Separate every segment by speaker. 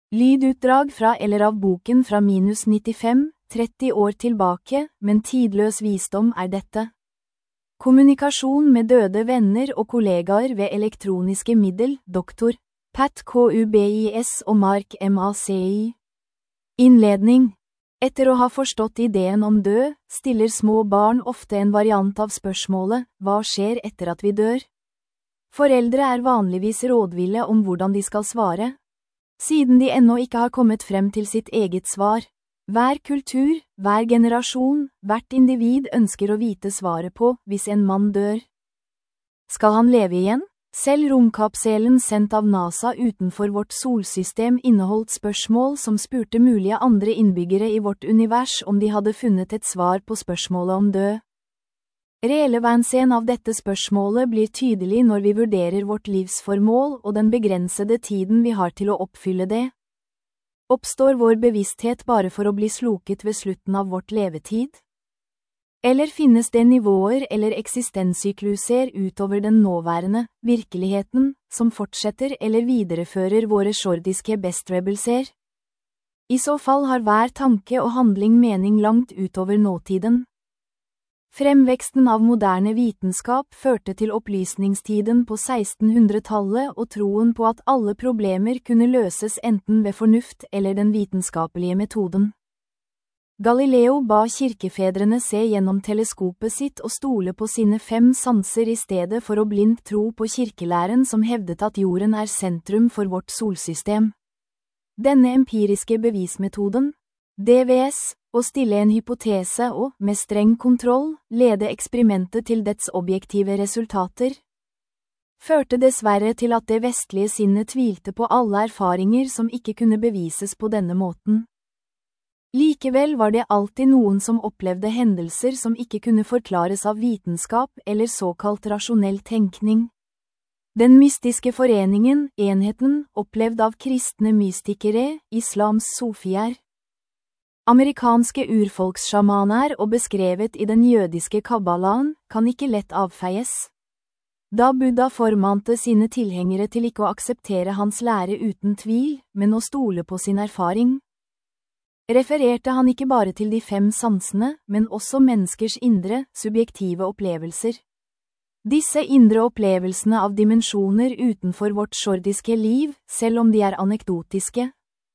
Speaker 1: Lydutdrag fra eller av boken fra -95, 30 år tilbake, men tidløs visdom er dette. Kommunikasjon med døde venner og kollegaer ved elektroniske middel, Dr. Pat Kubis og Mark Maci. Innledning. Etter å ha forstått ideen om død, stiller små barn ofte en variant av spørsmålet, hva skjer etter at vi dør? Foreldre er vanligvis rådville om hvordan de skal svare, siden de ennå ikke har kommet frem til sitt eget svar. Hver kultur, hver generasjon, hvert individ ønsker å vite svaret på hvis en mann dør. Skal han leve igjen? Selv romkapselen sendt av NASA utenfor vårt solsystem inneholdt spørsmål som spurte mulige andre innbyggere i vårt univers om de hadde funnet et svar på spørsmålet om død. Relevansen av dette spørsmålet blir tydelig når vi vurderer vårt livsformål og den begrensede tiden vi har til å oppfylle det. Oppstår vår bevissthet bare for å bli sloket ved slutten av vårt levetid? Eller finnes det nivåer eller eksistenssykluser utover den nåværende, virkeligheten, som fortsetter eller viderefører våre jordiske bestrebelser? I så fall har hver tanke og handling mening langt utover nåtiden. Fremveksten av moderne vitenskap førte til opplysningstiden på 1600-tallet og troen på at alle problemer kunne løses enten ved fornuft eller den vitenskapelige metoden. Galileo ba kirkefedrene se gjennom teleskopet sitt og stole på sine 5 sanser i stedet for å blindt tro på kirkelæren som hevdet at jorden er sentrum for vårt solsystem. Denne empiriske bevismetoden, DVS, å stille en hypotese og, med streng kontroll, lede eksperimentet til dets objektive resultater, førte dessverre til at det vestlige sinnet tvilte på alle erfaringer som ikke kunne bevises på denne måten. Likevel var det alltid noen som opplevde hendelser som ikke kunne forklares av vitenskap eller såkalt rasjonell tenkning. Den mystiske foreningen, enheten, opplevd av kristne mystikere, islams sofier. Amerikanske urfolkssjamaner og beskrevet i den jødiske kabbalaen, kan ikke lett avfeies. Da Buddha formante sine tilhengere til ikke å akseptere hans lære uten tvil, men å stole på sin erfaring, refererte han ikke bare til de 5 sansene, men også menneskers indre, subjektive opplevelser. Disse indre opplevelsene av dimensjoner utenfor vårt jordiske liv, selv om de er anekdotiske,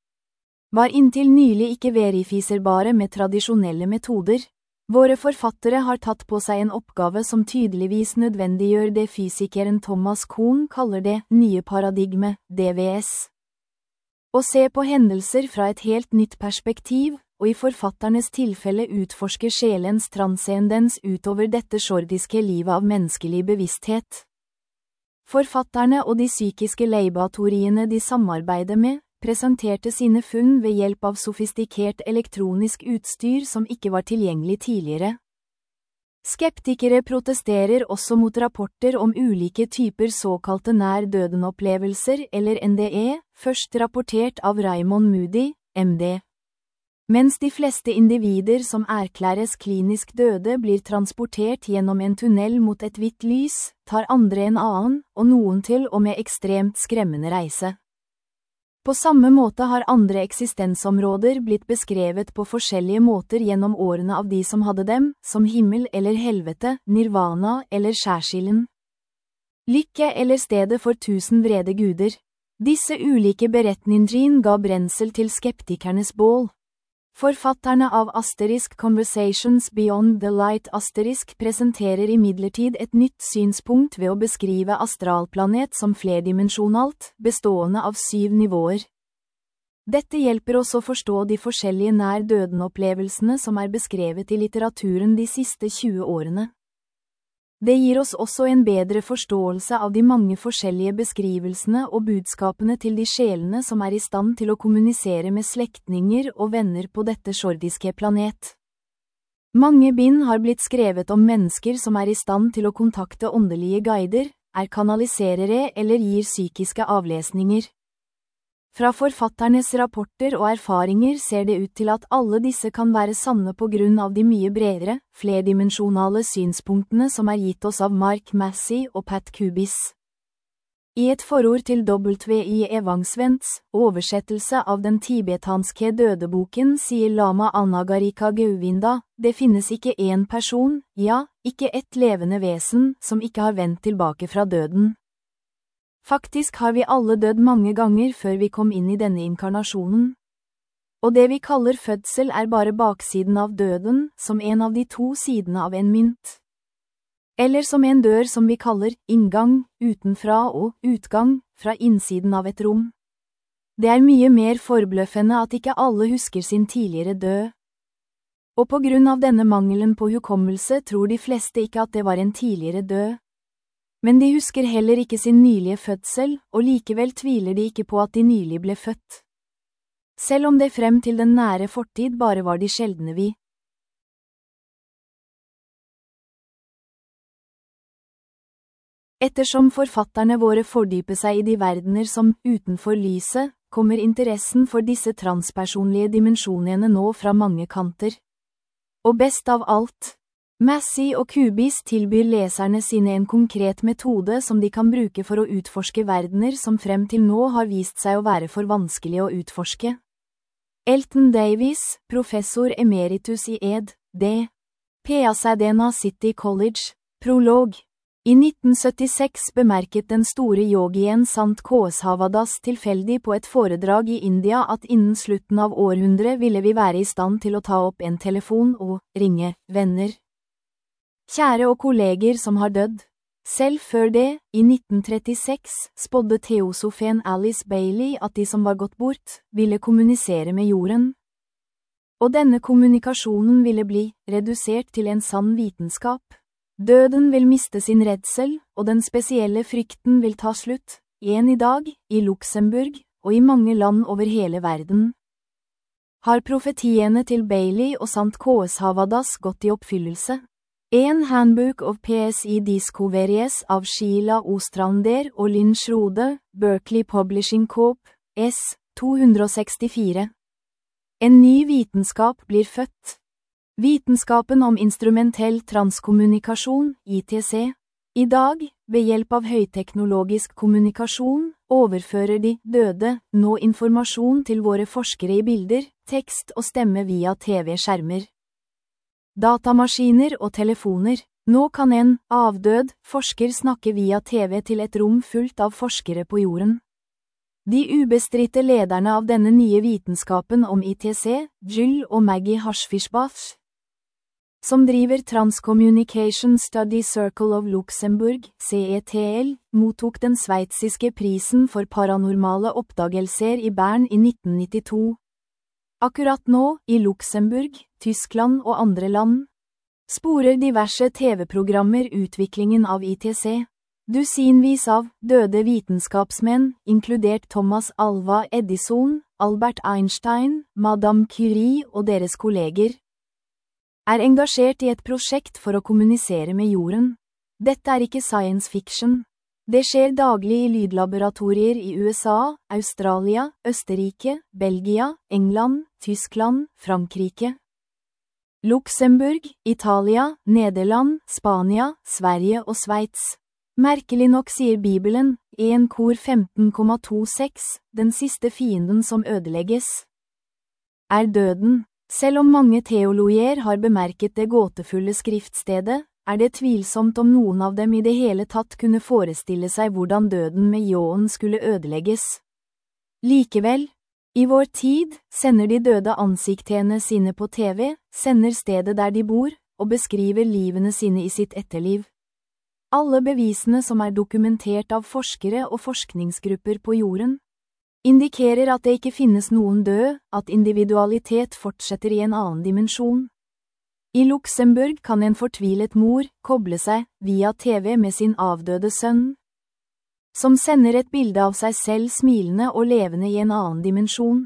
Speaker 1: var inntil nylig ikke verifiserbare med tradisjonelle metoder. Våre forfattere har tatt på seg en oppgave som tydeligvis nødvendiggjør det fysikeren Thomas Kuhn kaller det nye paradigme, DVS. Å se på hendelser fra et helt nytt perspektiv, og i forfatternes tilfelle utforske sjelens transcendens utover dette jordiske livet av menneskelig bevissthet. Forfatterne og de psykiske laboratoriene de samarbeider med, presenterte sine funn ved hjelp av sofistikert elektronisk utstyr som ikke var tilgjengelig tidligere. Skeptikere protesterer også mot rapporter om ulike typer såkalte nær-døden-opplevelser eller NDE, først rapportert av Raymond Moody, MD. Mens de fleste individer som erklæres klinisk døde blir transportert gjennom en tunnel mot et hvitt lys, tar andre en annen, og noen til og med ekstremt skremmende reise. På samme måte har andre eksistensområder blitt beskrevet på forskjellige måter gjennom årene av de som hadde dem, som himmel eller helvete, nirvana eller skjærsilden. Lykke eller stedet for 1000 vrede guder. Disse ulike beretningene ga brensel til skeptikernes bål. Forfatterne av Asterisk Conversations Beyond the Light Asterisk presenterer imidlertid et nytt synspunkt ved å beskrive astralplanet som flerdimensjonalt, bestående av 7 nivåer. Dette hjelper oss å forstå de forskjellige nær-døden-opplevelsene som er beskrevet i litteraturen de siste 20 årene. Det gir oss også en bedre forståelse av de mange forskjellige beskrivelsene og budskapene til de sjelene som er i stand til å kommunisere med slektninger og venner på dette jordiske planet. Mange bind har blitt skrevet om mennesker som er i stand til å kontakte åndelige guider, er kanaliserere eller gir psykiske avlesninger. Fra forfatternes rapporter og erfaringer ser det ut til at alle disse kan være sanne på grunn av de mye bredere, flerdimensjonale synspunktene som er gitt oss av Mark Maci og Pat Kubis. I et forord til W.I. Evangsvents, oversettelse av den tibetanske dødeboken sier Lama Anagarika Gauvinda, det finnes ikke en person, ja, ikke ett levende vesen, som ikke har vendt tilbake fra døden. Faktisk har vi alle dødd mange ganger før vi kom inn i denne inkarnasjonen. Og det vi kaller fødsel er bare baksiden av døden, som en av de to sidene av en mynt. Eller som en dør som vi kaller inngang, utenfra og utgang, fra innsiden av et rom. Det er mye mer forbløffende at ikke alle husker sin tidligere død. Og på grunn av denne mangelen på hukommelse tror de fleste ikke at det var en tidligere død. Men de husker heller ikke sin nylige fødsel, og likevel tviler de ikke på at de nylig ble født. Selv om det frem til den nære fortid bare var de sjeldne vi. Ettersom forfatterne våre fordyper seg i de verdener som utenfor lyset, kommer interessen for disse transpersonlige dimensjonene nå fra mange kanter. Og best av alt, Massey og Kubis tilbyr leserne sine en konkret metode som de kan bruke for å utforske verdener som frem til nå har vist seg å være for vanskelig å utforske. Elton Davies, professor emeritus i Ed.D. Pasadena City College, prolog. I 1976 bemerket den store yogien Sant K.S. tilfeldig på et foredrag i India at innen slutten av århundret ville vi være i stand til å ta opp en telefon og ringe venner. Kjære og kolleger som har dødd. Selv før det, i 1936, spådde teosofen Alice Bailey at de som var gått bort, ville kommunisere med jorden. Og denne kommunikasjonen ville bli redusert til en sann vitenskap. Døden vil miste sin redsel, og den spesielle frykten vil ta slutt, igjen i dag, i Luxembourg, og i mange land over hele verden. Har profetiene til Bailey og Sant K.S. gått i oppfyllelse? En Handbook of PSI Discoveries av Sheila Ostrander og Lynn Schrode, Berkeley Publishing Corp., S. 264. En ny vitenskap blir født. Vitenskapen om instrumentell transkommunikasjon, ITC. I dag, ved hjelp av høyteknologisk kommunikasjon, overfører de døde nå informasjon til våre forskere i bilder, tekst og stemme via TV-skjermer. Datamaskiner og telefoner. Nå kan en avdød forsker snakke via TV til et rom fullt av forskere på jorden. De ubestridte lederne av denne nye vitenskapen om ITC, Jill og Maggie Hashfishbach, som driver Transcommunication Study Circle of Luxembourg, CETL, mottok den sveitsiske prisen for paranormale oppdagelser i Bern i 1992. Akkurat nå, i Luxembourg, Tyskland og andre land, sporer diverse TV-programmer utviklingen av ITC. Dusinvis av døde vitenskapsmenn, inkludert Thomas Alva Edison, Albert Einstein, Madame Curie og deres kolleger, er engasjert i et prosjekt for å kommunisere med jorden. Dette er ikke science fiction. Det skjer daglig i lydlaboratorier i USA, Australia, Østerrike, Belgia, England, Tyskland, Frankrike, Luxembourg, Italia, Nederland, Spania, Sverige og Sveits. Merkelig nok sier Bibelen, 1 Kor 15,26, den siste fienden som ødelegges er døden. Selv om mange teologer har bemerket det gåtefulle skriftstedet, er det tvilsomt om noen av dem i det hele tatt kunne forestille seg hvordan døden med ljåen skulle ødelegges. Likevel, i vår tid, sender de døde ansiktene sine på TV, sender stedet der de bor, og beskriver livene sine i sitt etterliv. Alle bevisene som er dokumentert av forskere og forskningsgrupper på jorden, indikerer at det ikke finnes noen død, at individualitet fortsetter i en annen dimensjon. I Luxembourg kan en fortvilet mor koble seg via TV med sin avdøde sønn, som sender et bilde av seg selv smilende og levende i en annen dimensjon.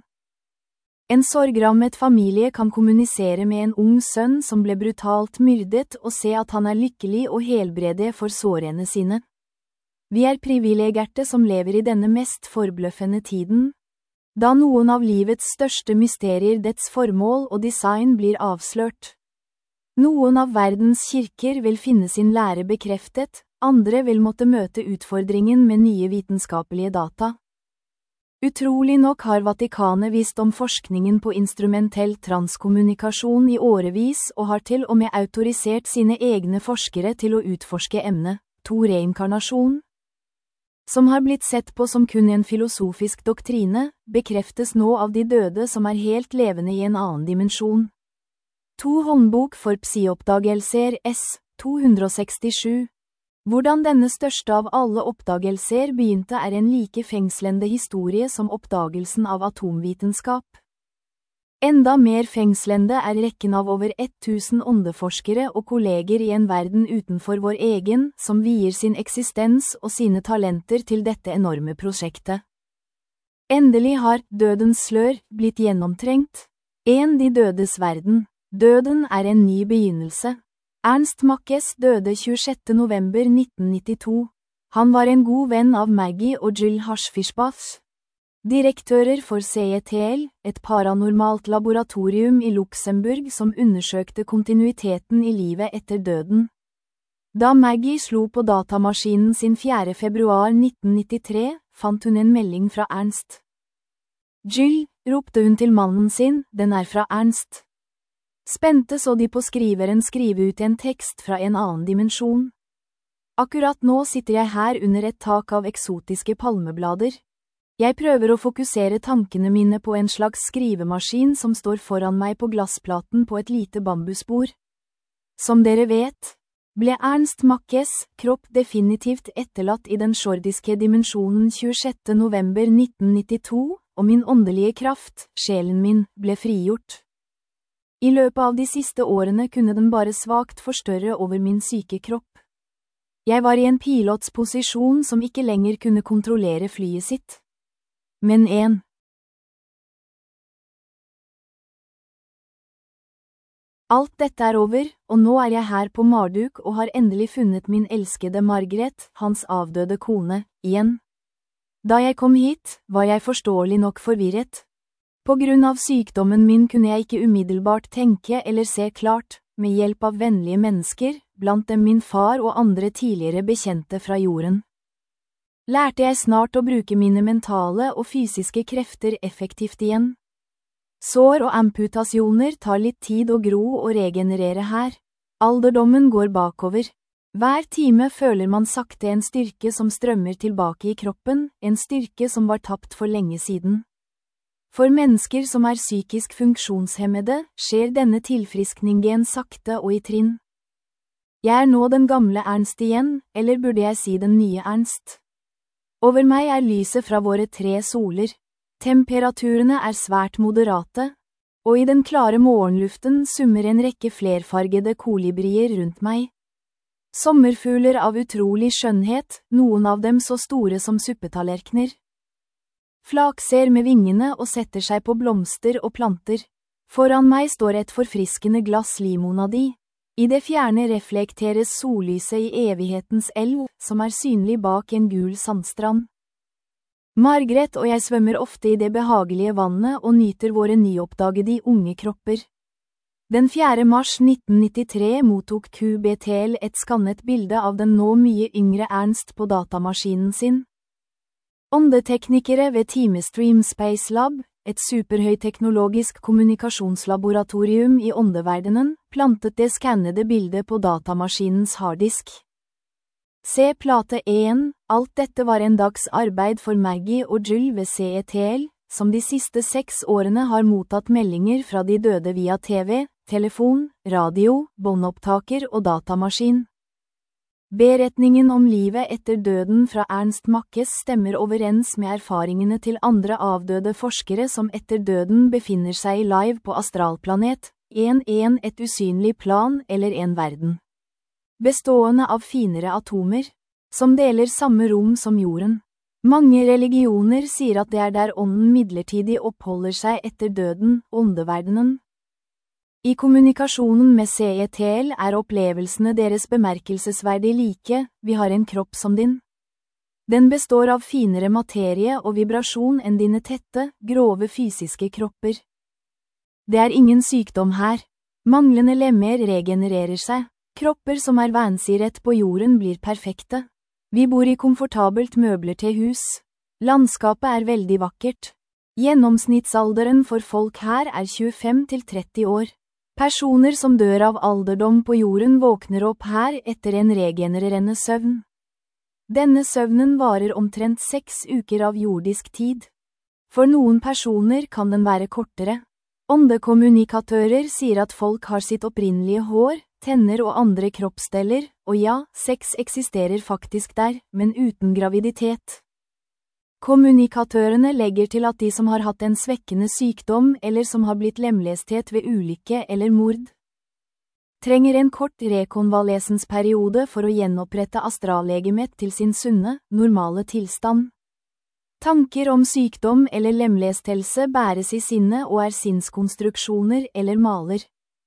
Speaker 1: En sorgrammet familie kan kommunisere med en ung sønn som ble brutalt myrdet og se at han er lykkelig og helbrede for sårene sine. Vi er privilegerte som lever i denne mest forbløffende tiden, da noen av livets største mysterier dets formål og design blir avslørt. Noen av verdens kirker vil finne sin lære bekreftet, andre vil måtte møte utfordringen med nye vitenskapelige data. Utrolig nok har Vatikanet visst om forskningen på instrumentell transkommunikasjon i årevis og har til og med autorisert sine egne forskere til å utforske emnet, reinkarnasjon. Som har blitt sett på som kun en filosofisk doktrine, bekreftes nå av de døde som er helt levende i en annen dimensjon. Håndbok for psioppdagelser S. 267. Hvordan denne største av alle oppdagelser begynte er en like fengslende historie som oppdagelsen av atomvitenskap. Enda mer fengslende er rekken av over 1000 åndeforskere og kolleger i en verden utenfor vår egen, som vier sin eksistens og sine talenter til dette enorme prosjektet. Endelig har «Dødens slør» blitt gjennomtrengt. De dødes verden. Døden er en ny begynnelse. Ernst Mach døde 26. november 1992. Han var en god venn av Maggie og Jill Hashfishbach. Direktører for CETL, et paranormalt laboratorium i Luxembourg som undersøkte kontinuiteten i livet etter døden. Da Maggie slo på datamaskinen sin 4. februar 1993, fant hun en melding fra Ernst. Jill, ropte hun til mannen sin, den er fra Ernst. Spente så de på skriveren skrive ut en tekst fra en annen dimensjon. Akkurat nå sitter jeg her under et tak av eksotiske palmeblader. Jeg prøver å fokusere tankene mine på en slags skrivemaskin som står foran meg på glassplaten på et lite bambusbord. Som dere vet, ble Ernst Machs kropp definitivt etterlatt i den sjordiske dimensjonen 26. november 1992, og min åndelige kraft, sjelen min, ble frigjort. I løpet av de siste årene kunne den bare svakt forstørre over min syke kropp. Jeg var i en pilots posisjon som ikke lenger kunne kontrollere flyet sitt. Men Alt dette er over, og nå er jeg her på Marduk og har endelig funnet min elskede Margaret, hans avdøde kone, igjen. Da jeg kom hit, var jeg forståelig nok forvirret. På grunn av sykdommen min kunne jeg ikke umiddelbart tenke eller se klart, med hjelp av vennlige mennesker, blant dem min far og andre tidligere bekjente fra jorden. Lærte jeg snart å bruke mine mentale og fysiske krefter effektivt igjen. Sår og amputasjoner tar litt tid å gro og regenerere her. Alderdommen går bakover. Hver time føler man sakte en styrke som strømmer tilbake i kroppen, en styrke som var tapt for lenge siden. For mennesker som er psykisk funksjonshemmede, skjer denne tilfriskningen sakte og i trinn. Jeg er nå den gamle Ernst igjen, eller burde jeg si den nye Ernst. Over meg er lyset fra våre 3 soler. Temperaturene er svært moderate, og i den klare morgenluften summer en rekke flerfargede kolibrier rundt meg. Sommerfugler av utrolig skjønnhet, noen av dem så store som suppetallerkener. Flakser med vingene og setter seg på blomster og planter. Foran meg står et forfriskende glass limonadi. I det fjerne reflekteres sollyset i evighetens elv, som er synlig bak en gul sandstrand. Margaret og jeg svømmer ofte i det behagelige vannet og nyter våre nyoppdagede unge kropper. Den 4. mars 1993 mottok QBTL et skannet bilde av den nå mye yngre Ernst på datamaskinen sin. Åndeteknikere ved Teamstream Space Lab, et superhøyteknologisk kommunikasjonslaboratorium i åndeverdenen, plantet det skannede bildet på datamaskinens harddisk. Se plate 1, alt dette var en dags arbeid for Maggie og Jill ved CETL, som de siste 6 årene har mottatt meldinger fra de døde via TV, telefon, radio, båndopptaker og datamaskin. Beretningen om livet etter døden fra Ernst Machs stemmer overens med erfaringene til andre avdøde forskere som etter døden befinner seg live på astralplanet, et usynlig plan eller en verden. Bestående av finere atomer, som deler samme rom som jorden. Mange religioner sier at det er der ånden midlertidig oppholder seg etter døden, åndeverdenen. I kommunikasjonen med CETL er opplevelsene deres bemerkelsesverdig like, vi har en kropp som din. Den består av finere materie og vibrasjon enn dine tette, grove fysiske kropper. Det er ingen sykdom her. Manglende lemmer regenererer seg. Kropper som vansier rett på jorden blir perfekte. Vi bor i komfortabelt møbler til hus. Landskapet veldig vakkert. Gjennomsnittsalderen for folk her 25 til 30 år. Personer som dør av alderdom på jorden våkner opp her etter en regenererende søvn. Denne søvnen varer omtrent 6 uker av jordisk tid. For noen personer kan den være kortere. Åndekommunikatører sier at folk har sitt opprinnelige hår, tenner og andre kroppsdeler, og ja, sex eksisterer faktisk der, men uten graviditet. Kommunikatørene legger til at de som har hatt en svekkende sykdom eller som har blitt lemlestet ved ulykke eller mord, trenger en kort rekonvalesensperiode for å gjenopprette astrallegemet til sin sunne, normale tilstand. Tanker om sykdom eller lemlestelse bæres i sinnet og sinnskonstruksjoner eller maler.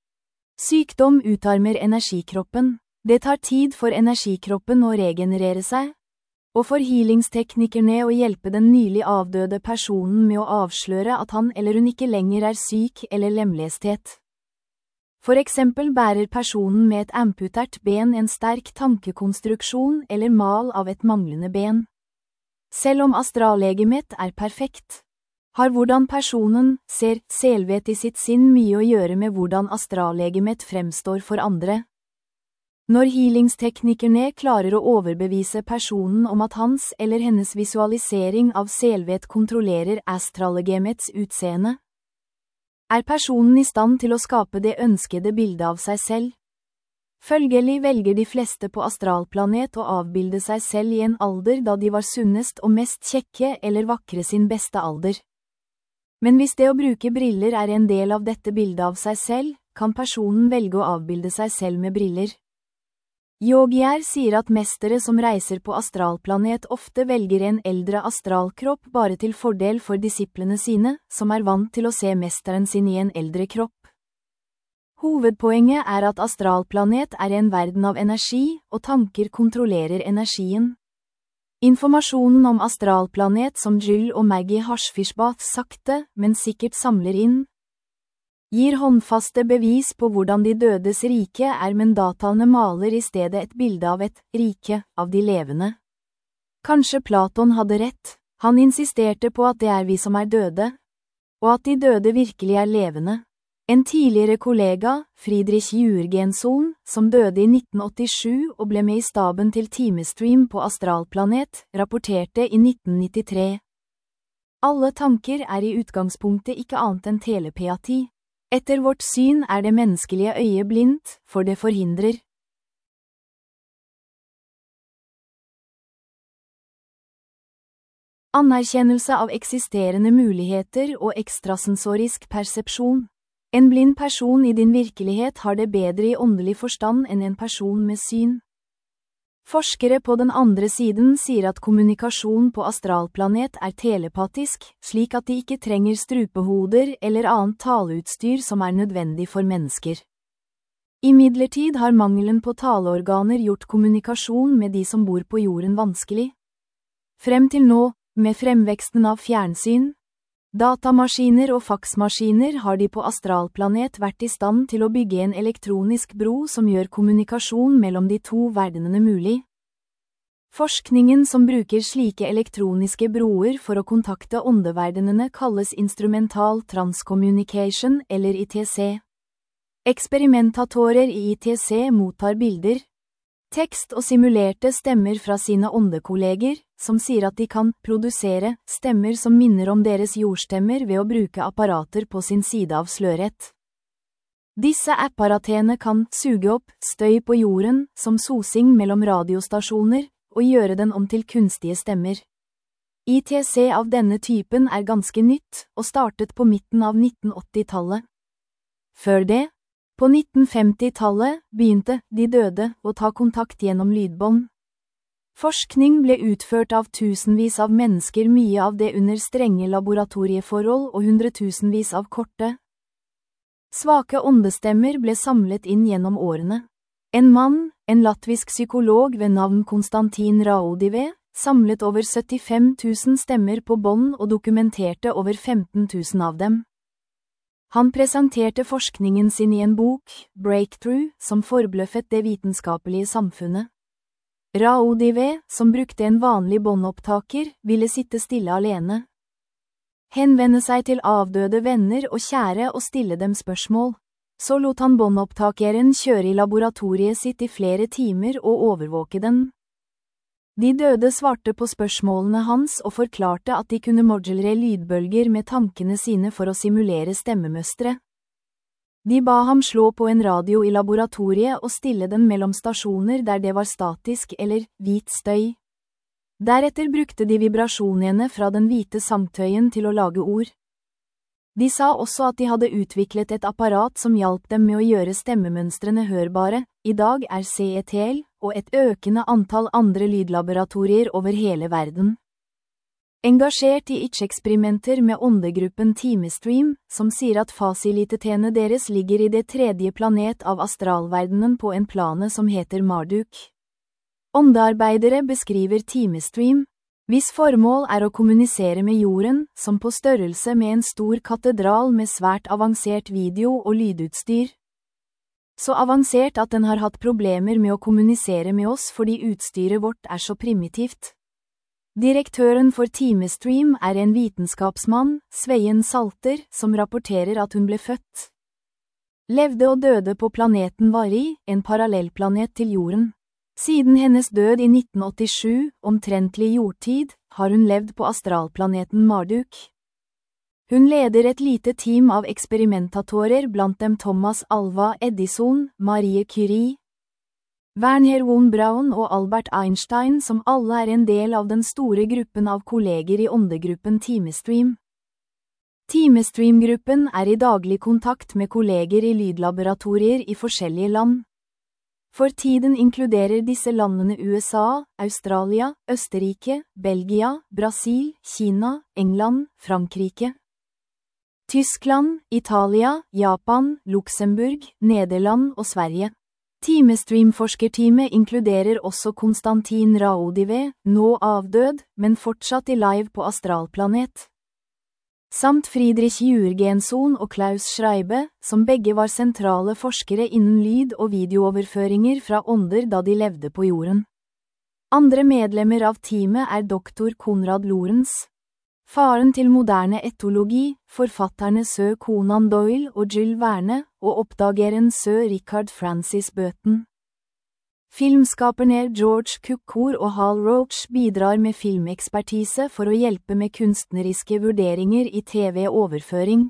Speaker 1: Sykdom utarmer energikroppen. Det tar tid for energikroppen å regenerere seg, og for healingsteknikerne å hjelpe den nylig avdøde personen med å avsløre at han eller hun ikke lenger syk eller lemlestet. For eksempel bærer personen med et amputert ben en sterk tankekonstruksjon eller mal av et manglende ben. Selv om astrallegemet perfekt, har hvordan personen ser selvvet i sitt sinn mye å gjøre med hvordan astrallegemet fremstår for andre. Når healingsteknikerne klarer å overbevise personen om at hans eller hennes visualisering av selvvet kontrollerer astrallegemets utseende, personen i stand til å skape det ønskede bildet av seg selv. Følgelig velger de fleste på astralplanet å avbilde seg selv i en alder da de var sunnest og mest kjekke eller vakre sin beste alder. Men hvis det å bruke briller en del av dette bildet av seg selv, kan personen velge å avbilde seg selv med briller. Yogier sier at mestere som reiser på astralplanet ofte velger en eldre astralkropp bare til fordel for disiplene sine, som vant til å se mesteren sin i en eldre kropp. Hovedpoenget at astralplanet en verden av energi, og tanker kontrollerer energien. Informasjonen om astralplanet som Jill og Maggie Hashfishbath sakte, men sikkert samler inn, gir håndfaste bevis på hvordan de dødes rike men dataene maler i stedet et bilde av et rike av de levende. Kanskje Platon hadde rett, han insisterte på at det vi som døde, og at de døde virkelig levende. En tidligere kollega, Friedrich Jürgenson, som døde i 1987 og ble med i staben til Timestream på astralplanet, rapporterte i 1993. Alle tanker i utgangspunktet ikke annet enn telepati. Etter vårt syn det menneskelige øyet blindt, for det forhindrer. Anerkjennelse av eksisterende muligheter og ekstrasensorisk persepsjon. En blind person i din virkelighet har det bedre i åndelig forstand enn en person med syn. Forskere på den andre siden sier at kommunikasjon på astralplanet telepatisk, slik at de ikke trenger strupehoder eller annet taleutstyr som nødvendig for mennesker. Imidlertid har mangelen på taleorganer gjort kommunikasjon med de som bor på jorden vanskelig. Frem til nå, med fremveksten av fjernsyn, datamaskiner og faksmaskiner har de på astralplanet vært i stand til å bygge en elektronisk bro som gjør kommunikasjon mellom de to verdenene mulig. Forskningen som bruker slike elektroniske broer for å kontakte åndeverdenene kalles instrumental transcommunication eller ITC. Eksperimentatorer i ITC mottar bilder, tekst og simulerte stemmer fra sine åndekolleger, som sier at de kan produsere stemmer som minner om deres jordstemmer ved å bruke apparater på sin side av sløret. Disse apparatene kan suge opp støy på jorden, som sosing mellom radiostasjoner, og gjøre den om til kunstige stemmer. ITC av denne typen ganske nytt, og startet på midten av 1980-tallet. Før det, på 1950-tallet, begynte de døde å ta kontakt gjennom lydbånd. Forskning ble utført av tusenvis av mennesker, mye av det under strenge laboratorieforhold og hundretusenvis av korte. Svake åndestemmer ble samlet inn gjennom årene. En mann, en latvisk psykolog ved navn Konstantin Raudive, samlet over 75 000 stemmer på bånd og dokumenterte over 15 000 av dem. Han presenterte forskningen sin i en bok, Breakthrough, som forbløffet det vitenskapelige samfunnet. Raoudive, som brukte en vanlig båndopptaker, ville sitte stille alene. Henvende seg til avdøde venner og kjære og stille dem spørsmål. Så lot han båndopptakeren kjøre i laboratoriet sitt i flere timer og overvåke den. De døde svarte på spørsmålene hans og forklarte at de kunne modulere lydbølger med tankene sine for å simulere stemmemøstre. De ba ham slå på en radio i laboratoriet og stille den mellom stasjoner der det var statisk eller hvit støy. Deretter brukte de vibrasjonene fra den hvite sangtøyen til å lage ord. De sa også at de hadde utviklet et apparat som hjalp dem med å gjøre stemmemønstrene hørbare. I dag er CETL og et økende antall andre lydlaboratorier over hele verden engasjert i ikke-eksperimenter med åndegruppen Timestream, som sier at fasilitetene deres ligger i det tredje planet av astralverdenen på en plane som heter Marduk. Åndearbeidere beskriver Timestream, hvis formål er å kommunisere med jorden, som på størrelse med en stor katedral med svært avansert video- og lydutstyr. Så avansert at den har hatt problemer med å kommunisere med oss fordi utstyret vårt er så primitivt. Direktøren for Timestream er en vitenskapsmann, Svein Salter, som rapporterer at hun ble født. Levde og døde på planeten Vari, en parallellplanet til jorden. Siden hennes død i 1987, omtrentlig jordtid, har hun levd på astralplaneten Marduk. Hun leder et lite team av eksperimentatorer, blant dem Thomas Alva Edison, Marie Curie, Wernher von Braun og Albert Einstein, som alle er en del av den store gruppen av kolleger i åndegruppen Timestream. Timestream-gruppen er i daglig kontakt med kolleger i lydlaboratorier i forskjellige land. For tiden inkluderer disse landene USA, Australia, Østerrike, Belgia, Brasil, Kina, England, Frankrike, Tyskland, Italia, Japan, Luxemburg, Nederland og Sverige. Timestream-forskerteamet inkluderer også Konstantin Raoudive, nå avdød, men fortsatt i live på astralplanet. Samt Friedrich Jurgenson og Klaus Schreibe, som begge var sentrale forskere innen lyd- og videooverføringer fra ånder da de levde på jorden. Andre medlemmer av teamet er doktor Konrad Lorenz, faren til moderne etologi, forfatterne Sir Conan Doyle og Jules Verne, og oppdageren Sir Richard Francis Burton. Filmskaperne George Cukor og Hal Roach bidrar med filmekspertise for å hjelpe med kunstneriske vurderinger i TV-overføring.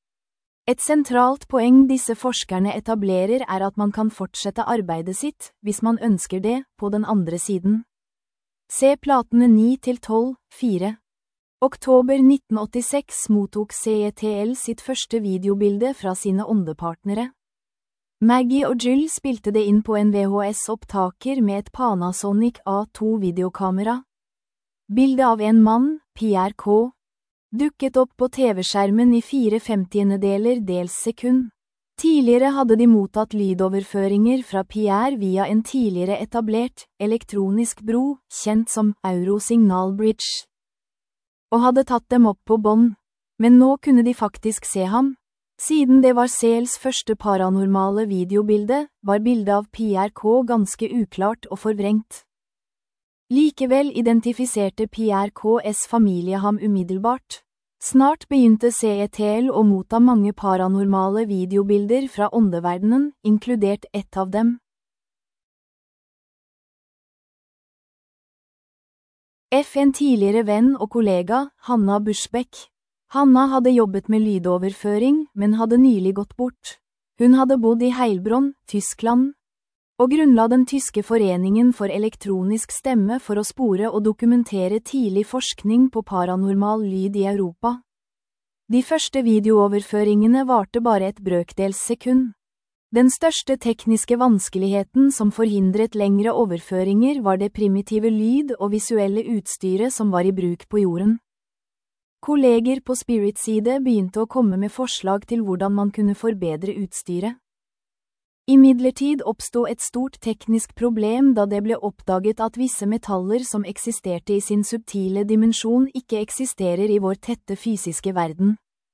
Speaker 1: Et sentralt poeng disse forskerne etablerer er at man kan fortsette arbeidet sitt, hvis man ønsker det, på den andre siden. Se platene 9-12, 4. Oktober 1986 mottok CETL sitt første videobilde fra sine åndepartnere. Maggie og Jill spilte det inn på en VHS-opptaker med et Panasonic A2 videokamera. Bildet av en mann, Pierre K., dukket opp på TV-skjermen i 4/50 dels sekund. Tidligere hadde de mottatt lydoverføringer fra Pierre via en tidligere etablert, elektronisk bro, kjent som Euro-Signal Bridge, og hadde tatt dem opp på bånd. Men nå kunne de faktisk se ham. Siden det var CELs første paranormale videobilde, var bildet av Pierre K. ganske uklart og forvrengt. Likevel identifiserte Pierre K.s familie ham umiddelbart. Snart begynte CETL å motta mange paranormale videobilder fra åndeverdenen, inkludert ett av dem. En tidligere venn og kollega, Hanna Buschbeck. Hanna hadde jobbet med lydoverføring, men hadde nylig gått bort. Hun hadde bodd i Heilbronn, Tyskland, og grunnla den tyske foreningen for elektronisk stemme for å spore og dokumentere tidlig forskning på paranormal lyd i Europa. De første videooverføringene varte bare et brøkdels sekund. Den største tekniske vanskeligheten som forhindret lengre overføringer var det primitive lyd- og visuelle utstyret som var i bruk på jorden. Kolleger på Spirit-side begynte å komme med forslag til hvordan man kunne forbedre utstyret. Imidlertid oppstod et stort teknisk problem da det ble oppdaget at visse metaller som eksisterte i sin subtile dimensjon ikke eksisterer i vår tette fysiske verden.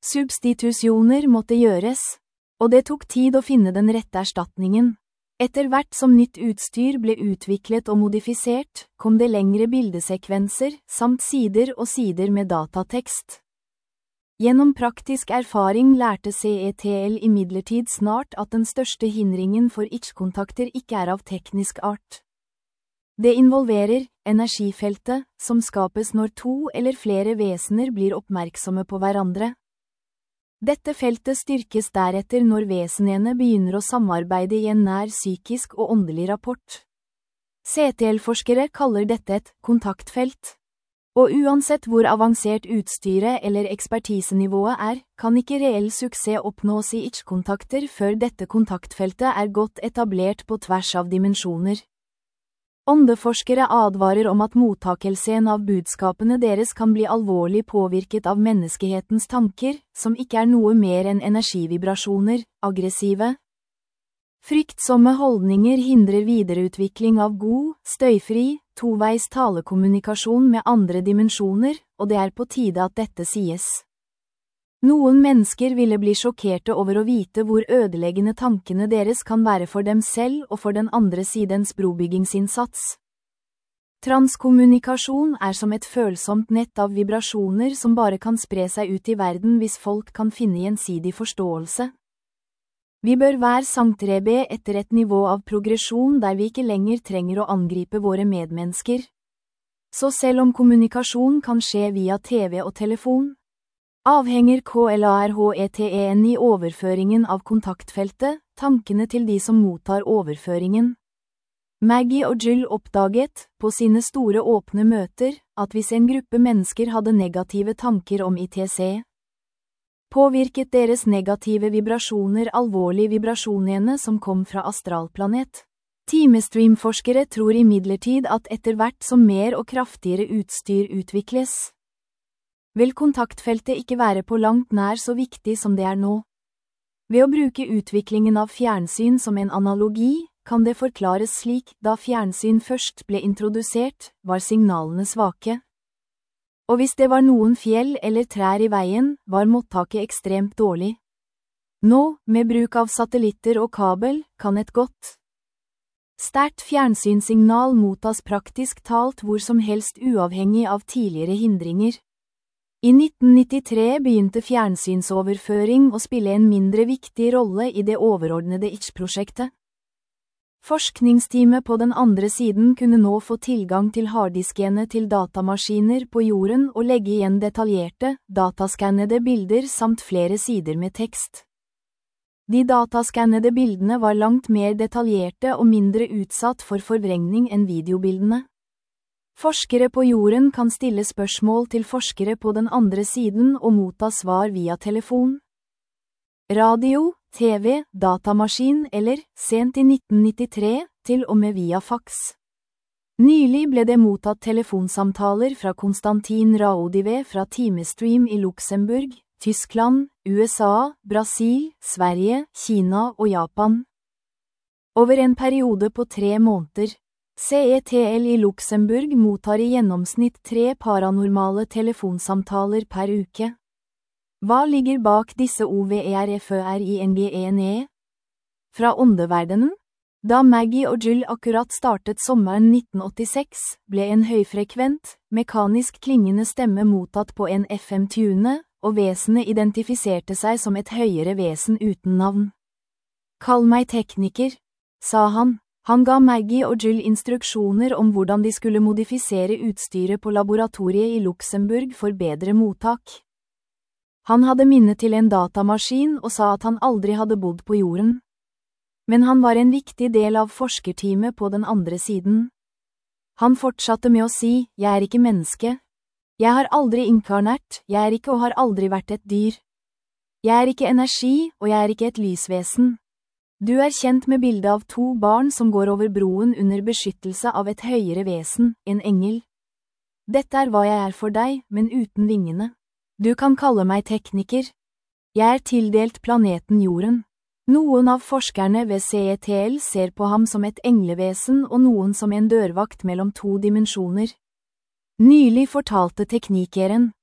Speaker 1: Substitusjoner måtte gjøres, og det tok tid å finne den rette erstatningen. Etter hvert som nytt utstyr ble utviklet og modifisert, kom det lengre bildesekvenser, samt sider og sider med datatekst. Gjennom praktisk erfaring lærte CETL imidlertid snart at den største hindringen for ikke-kontakter ikke er av teknisk art. Det involverer energifeltet, som skapes når to eller flere vesener blir oppmerksomme på hverandre. Dette feltet styrkes deretter når vesenene begynner å samarbeide i en nær psykisk og åndelig rapport. CETL-forskere kaller dette et kontaktfelt. Og uansett hvor avansert utstyret eller ekspertisenivået er, kan ikke reell suksess oppnås i ikke-kontakter før dette kontaktfeltet er godt etablert på tvers av dimensjoner. Åndeforskere advarer om at mottakelsen av budskapene deres kan bli alvorlig påvirket av menneskehetens tanker, som ikke er noe mer enn energivibrasjoner, aggressive. Fryktsomme holdninger hindrer videreutvikling av god, støyfri, toveis talekommunikasjon med andre dimensjoner, og det er på tide at dette sies. Noen mennesker ville bli sjokkerte over å vite hvor ødeleggende tankene deres kan være for dem selv og for den andre sidens brobyggingsinnsats. Transkommunikasjon er som et følsomt nett av vibrasjoner som bare kan spre seg ut i verden hvis folk kan finne gjensidig forståelse. Vi bør hver santrebe etter et nivå av progresjon der vi ikke lenger trenger å angripe våre medmennesker. Så selv om kommunikasjon kan skje via TV og telefon, avhenger KLARHETEN i overføringen av kontaktfeltet, tankene til de som mottar overføringen. Maggie og Jill oppdaget, på sine store åpne møter, at hvis en gruppe mennesker hadde negative tanker om ITC, påvirket deres negative vibrasjoner alvorlig vibrasjonene som kom fra astralplanet. Timestream-forskere tror imidlertid at etter hvert som mer og kraftigere utstyr utvikles, vil kontaktfeltet ikke være på langt nær så viktig som det er nå. Ved å bruke utviklingen av fjernsyn som en analogi, kan det forklares slik: da fjernsyn først ble introdusert, var signalene svake. Og hvis det var noen fjell eller trær i veien, var mottaket ekstremt dårlig. Nå, med bruk av satellitter og kabel, kan et godt, sterkt fjernsynssignal mottas praktisk talt hvor som helst uavhengig av tidligere hindringer. I 1993 begynte fjernsynsoverføring å spille en mindre viktig rolle i det overordnede ITCH-prosjektet. Forskningsteamet på den andre siden kunne nå få tilgang til harddiskene til datamaskiner på jorden og legge igjen detaljerte, dataskannede bilder samt flere sider med tekst. De dataskannede bildene var langt mer detaljerte og mindre utsatt for forvrengning enn videobildene. Forskere på jorden kan stille spørsmål til forskere på den andre siden og motta svar via telefon, radio, TV, datamaskin eller, sent i 1993, til og med via fax. Nylig ble det mottatt telefonsamtaler fra Konstantin Raudive fra Timestream i Luxembourg, Tyskland, USA, Brasil, Sverige, Kina og Japan. Over en periode på 3 måneder. CETL i Luxembourg mottar i gjennomsnitt 3 paranormale telefonsamtaler per uke. Hva ligger bak disse OVERFØRINGENE? Fra åndeverdenen? Da Maggie og Jill akkurat startet sommeren 1986, ble en høyfrekvent, mekanisk klingende stemme mottatt på en FM-tune, og vesenet identifiserte seg som et høyere vesen uten navn. «Kall meg tekniker», sa han. Han ga Maggie og Jill instruksjoner om hvordan de skulle modifisere utstyret på laboratoriet i Luxembourg for bedre mottak. Han hadde minnet til en datamaskin og sa at han aldri hadde bodd på jorden. Men han var en viktig del av forskerteamet på den andre siden. Han fortsatte med å si: «Jeg er ikke menneske. Jeg har aldri inkarnert, jeg er ikke og har aldri vært et dyr. Jeg er ikke energi, og jeg er ikke et lysvesen. Du er kjent med bildet av 2 barn som går over broen under beskyttelse av et høyere vesen, en engel. Dette er hva jeg er for deg, men uten vingene. Du kan kalle meg tekniker. Jeg er tildelt planeten jorden. Noen av forskerne ved CETL ser på ham som et englevesen og noen som en dørvakt mellom 2 dimensjoner. Nylig fortalte teknikeren: